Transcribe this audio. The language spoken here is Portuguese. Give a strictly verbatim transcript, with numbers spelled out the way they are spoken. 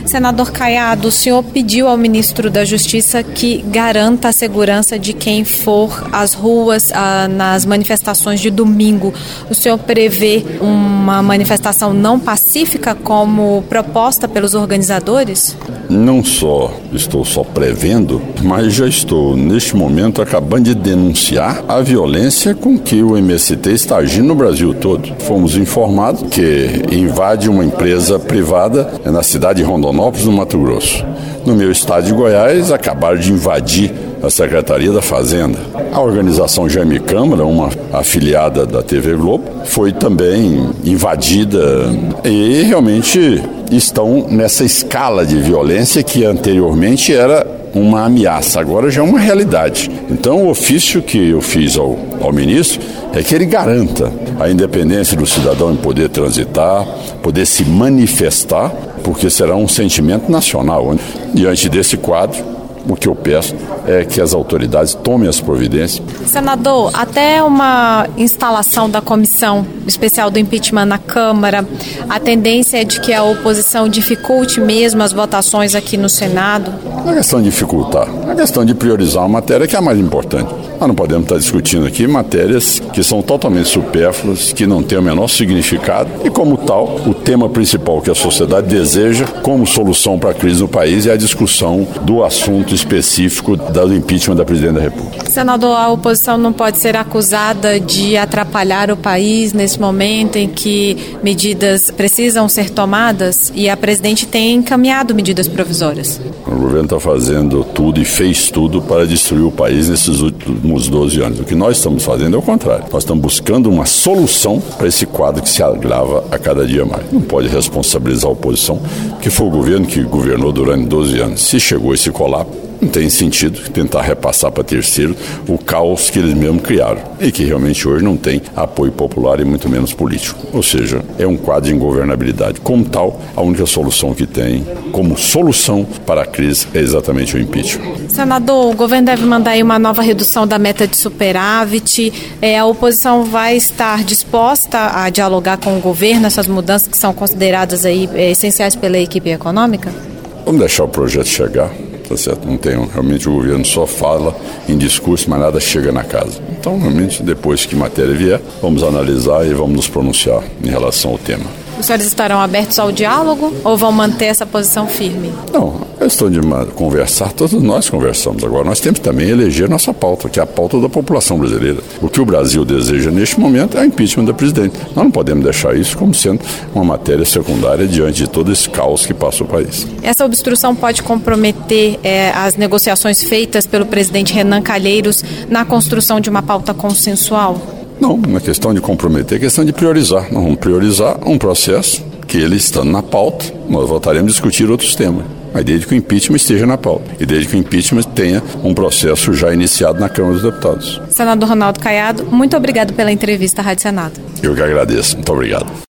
Senador Caiado, o senhor pediu ao ministro da Justiça que garanta a segurança de quem for às ruas ah, nas manifestações de domingo. O senhor prevê uma manifestação não pacífica como proposta pelos organizadores? Não só estou só prevendo, mas já estou, neste momento, acabando de denunciar a violência com que o M S T está agindo no Brasil todo. Fomos informados que invade uma empresa privada na cidade de Rondonópolis, no Mato Grosso. No meu estado de Goiás, acabaram de invadir a Secretaria da Fazenda. A organização Jaime Câmara, uma afiliada da T V Globo, foi também invadida e realmente estão nessa escala de violência que anteriormente era uma ameaça, agora já é uma realidade. Então o ofício que eu fiz ao, ao ministro é que ele garanta a independência do cidadão em poder transitar, poder se manifestar, porque será um sentimento nacional. Diante desse quadro, o que eu peço é que as autoridades tomem as providências. Senador, até uma instalação da comissão especial do impeachment na Câmara, a tendência é de que a oposição dificulte mesmo as votações aqui no Senado? Não é questão de dificultar, é questão de priorizar uma matéria que é a mais importante. Nós não podemos estar discutindo aqui matérias que são totalmente supérfluas, que não têm o menor significado e, como tal, o tema principal que a sociedade deseja como solução para a crise no país é a discussão do assunto específico do impeachment da presidente da República. Senador, a oposição não pode ser acusada de atrapalhar o país nesse momento em que medidas precisam ser tomadas e a presidente tem encaminhado medidas provisórias. O governo está fazendo tudo e fez tudo para destruir o país nesses últimos doze anos. O que nós estamos fazendo é o contrário. Nós estamos buscando uma solução para esse quadro que se agrava a cada dia mais. Não pode responsabilizar a oposição, que foi o governo que governou durante doze anos. Se chegou esse colapso, não tem sentido tentar repassar para terceiro o caos que eles mesmos criaram e que realmente hoje não tem apoio popular e muito menos político. Ou seja, é um quadro de ingovernabilidade. Como tal, a única solução que tem como solução para a crise é exatamente o impeachment. Senador, o governo deve mandar aí uma nova redução da meta de superávit. É, a oposição vai estar disposta a dialogar com o governo essas mudanças que são consideradas aí é, essenciais pela equipe econômica? Vamos deixar o projeto chegar. Tá certo? Não tem, realmente o governo só fala em discurso, mas nada chega na casa. Então, realmente, depois que a matéria vier, vamos analisar e vamos nos pronunciar em relação ao tema. Os senhores estarão abertos ao diálogo ou vão manter essa posição firme? Não, é questão de conversar, todos nós conversamos. Agora, nós temos também eleger nossa pauta, que é a pauta da população brasileira. O que o Brasil deseja neste momento é o impeachment da presidente. Nós não podemos deixar isso como sendo uma matéria secundária diante de todo esse caos que passa o país. Essa obstrução pode comprometer é, as negociações feitas pelo presidente Renan Calheiros na construção de uma pauta consensual? Não, não é questão de comprometer, é questão de priorizar. Nós vamos priorizar um processo que ele estando na pauta, nós voltaremos a discutir outros temas. Mas desde que o impeachment esteja na pauta e desde que o impeachment tenha um processo já iniciado na Câmara dos Deputados. Senador Ronaldo Caiado, muito obrigado pela entrevista à Rádio Senado. Eu que agradeço. Muito obrigado.